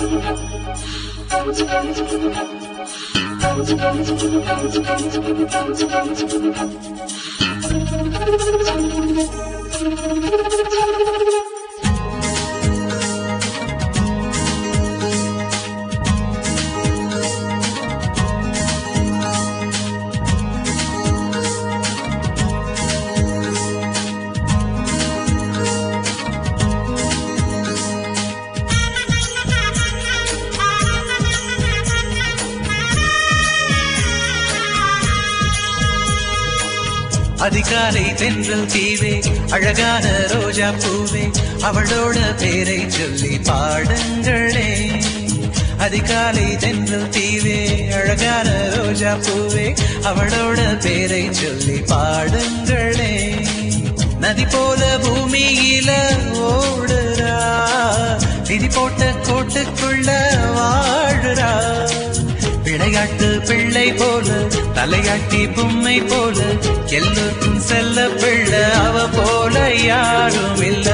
அதிகாலை தென்றல் தீவே அழகான ரோஜா பூவே அவளோட பேரை சொல்லி பாடுங்களே. அதிகாலை தென்றல் தீவே அழகான ரோஜா பூவே அவளோட பேரை சொல்லி பாடுங்களே. நதி போல பூமியில ஓடுறா, விதி போட்ட கோட்டுக்குள்ள வாழுறா. விளையாட்டு பிள்ளை போல தலையாட்டி பொம்மை போல எல்லோருக்கும் செல்ல பிள்ளை அவ போல யாரும் இல்ல.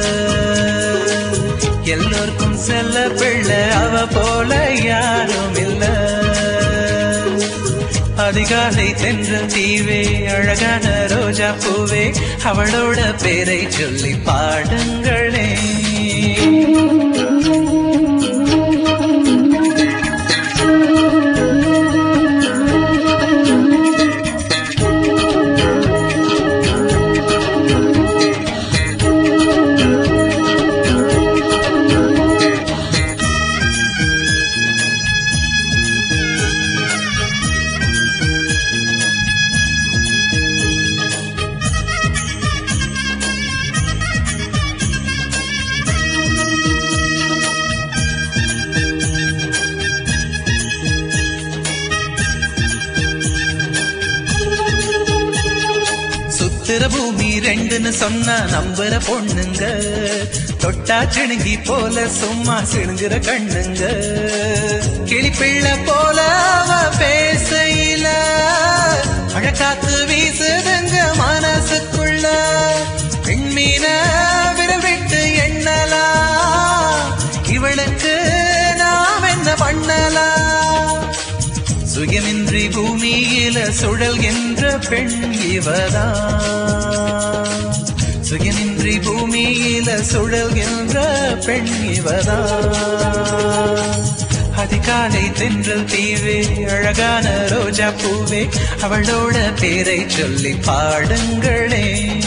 எல்லோருக்கும் செல்ல பிள்ளை அவ போல யாரும் இல்ல. அதிகாலை தென்றல் தீவே அழகான ரோஜா பூவே அவளோட பேரை சொல்லி பாடுங்களே. பூமி ரெண்டுன்னு சொன்னா நம்புற பொண்ணுங்க, தொட்டா சிணுங்கி போல சும்மா சிணுங்குற கண்ணுங்க. கிளிப்பிள்ளை போல அவ பேசையில அழகாத்து வீசுதுங்க மனசுக்குள்ள. பெண்மீன விரவிட்டு எண்ணலாம், இவளுக்கு நாம் என்ன பண்ணலாம். சுயமின்றி பூமியில சுழல் என்ற பெண் இவதான். சுயமின்றி பூமியில சுழல் என்ற பெண் இவதான். அதிகாலை தென்றல் தீவே அழகான ரோஜா பூவே அவளோட பேரை சொல்லி பாடுங்களே.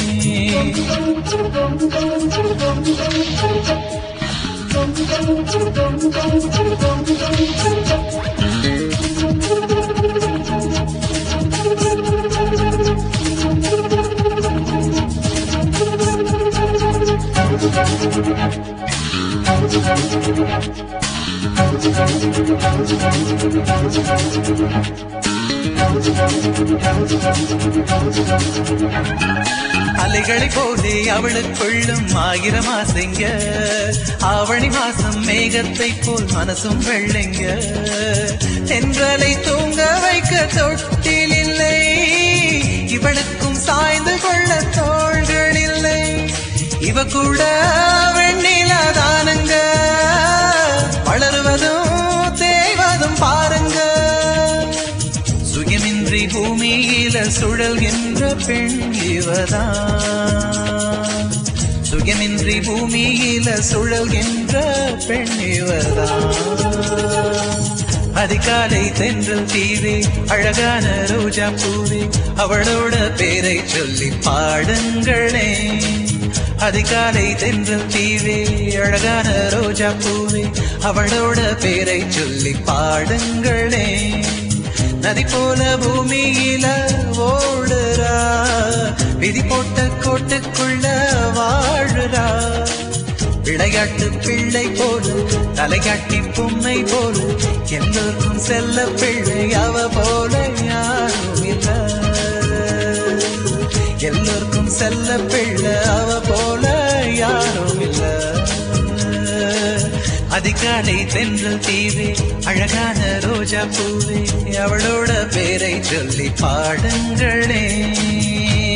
அலைகளை போலே அவளுக்குள்ளும் ஆயிரம் ஆசைங்க. ஆவணி மாசம் மேகத்தை போல் மனசும் வெள்ளைங்க. தென்றலை தூங்க வைக்க தொட்டில் இல்லை, இவளுக்கும் சாய்ந்து கொள்ள தோள்கள் இல்லை. இவ கூட வெண்ணிலாதானுங்க, வளருவதும் தேய்வதும் பாருங்க. சுயமின்றி பூமியில சுழல் என்ற பெண் இவதான். சுயமின்றி பூமியில சுழல் என்ற பெண் இவதான். அதிகாலை தென்றல் தீவே அழகான ரோஜா பூவே அவளோட பேரை சொல்லி பாடுங்களே. அதிகாலை தென்றல் தீவே அழகான ரோஜா பூவே அவளோட பேரை சொல்லி பாடுங்களே. நதி போல பூமியில ஓடுறா, விதி போட்ட கோட்டுக்குள்ள வாழுறா. விளையாட்டு பிள்ளை போல தலையாட்டி பொம்மை போல எல்லோருக்கும் செல்ல பிள்ளை அவ போல யாரும் இல்ல. எல்லோருக்கும் செல்ல பிள்ளை அவ போல யாரும் இல்ல. அதிகாலை தென்றல் தீவே அழகான ரோஜா பூவே அவளோட பேரை சொல்லி பாடுங்களே.